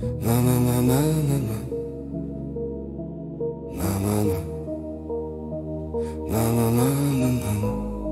На-на-на-на-на-на. На-на-на. На-на-на-на-на.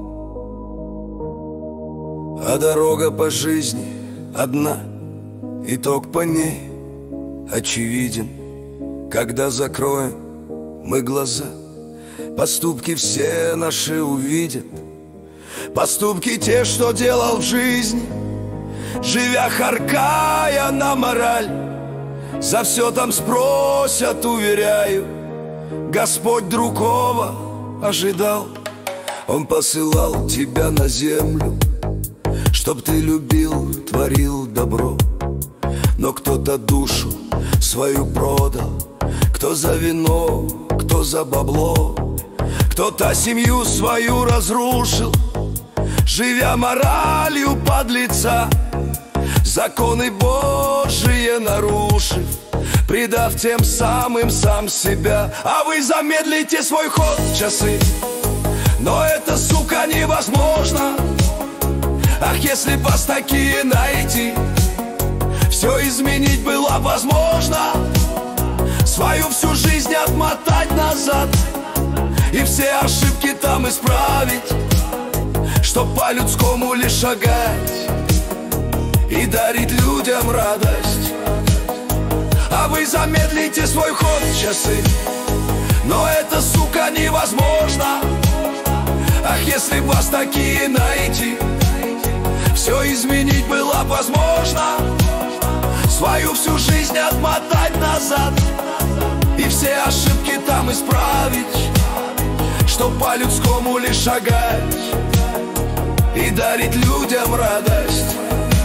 А дорога по жизни одна, итог по ней очевиден. Когда закроем мы глаза, поступки все наши увидят. Поступки те, что делал в жизни, живя харкая на мораль. За все там спросят, уверяю, Господь другого ожидал. Он посылал тебя на землю, чтоб ты любил, творил добро. Но кто-то душу свою продал, кто за вино, кто за бабло. Кто-то семью свою разрушил, живя моралью подлеца, законы Божие нарушив, предав тем самым сам себя. А вы замедлите свой ход, часы, но это, сука, невозможно. Ах, если б вас такие найти, все изменить было возможно. Свою всю жизнь отмотать назад и все ошибки там исправить, чтоб по-людскому лишь шагать и дарить людям радость. А вы замедлите свой ход, часы, но это, сука, невозможно. Ах, если б вас такие найти, все изменить было возможно. Свою всю жизнь отмотать назад и все ошибки там исправить, чтоб по-людскому лишь шагать и дарить людям радость.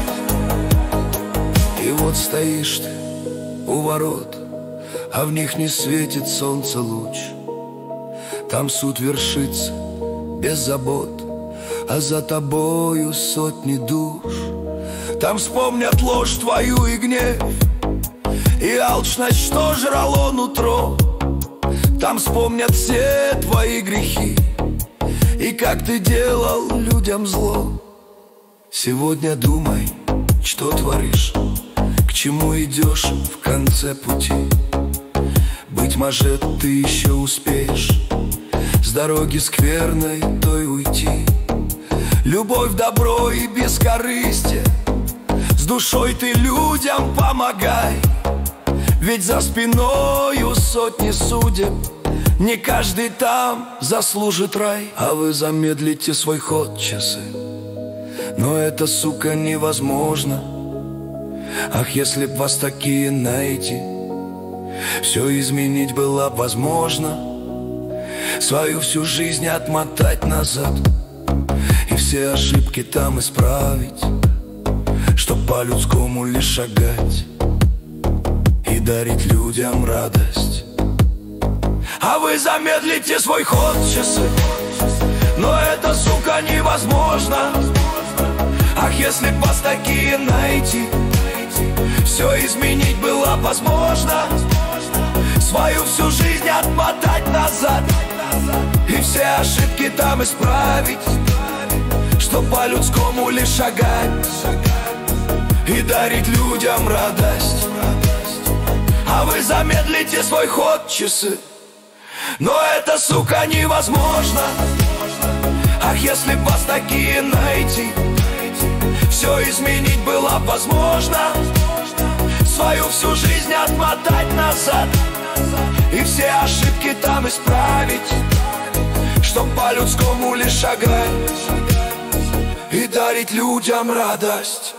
И вот стоишь ты у ворот, а в них не светит солнце луч. Там суд вершится без забот, а за тобою сотни душ. Там вспомнят ложь твою и гнев, и алчность, что жрало нутро. Там вспомнят все твои грехи и как ты делал людям зло. Сегодня думай, что творишь, к чему идешь в конце пути. Быть может, ты еще успеешь с дороги скверной той уйти. Любовь, добро и бескорыстие, с душой ты людям помогай. Ведь за спиною сотни судеб, не каждый там заслужит рай. А вы замедлите свой ход, часы, но это, сука, невозможно. Ах, если б вас такие найти, все изменить было возможно. Свою всю жизнь отмотать назад и все ошибки там исправить, чтоб по-людскому лишь шагать и дарить людям радость. А вы замедлите свой ход, часы, но это, сука, невозможно. Ах, если б вас такие найти, все изменить было возможно. Свою всю жизнь отмотать назад и все ошибки там исправить, чтоб по-людскому лишь шагать и дарить людям радость. А вы замедлите свой ход, часы, но это, сука, невозможно. Ах, если б вас такие найти, все изменить было возможно. Свою всю жизнь отмотать назад и все ошибки там исправить, чтоб по-людскому лишь шагать и дарить людям радость.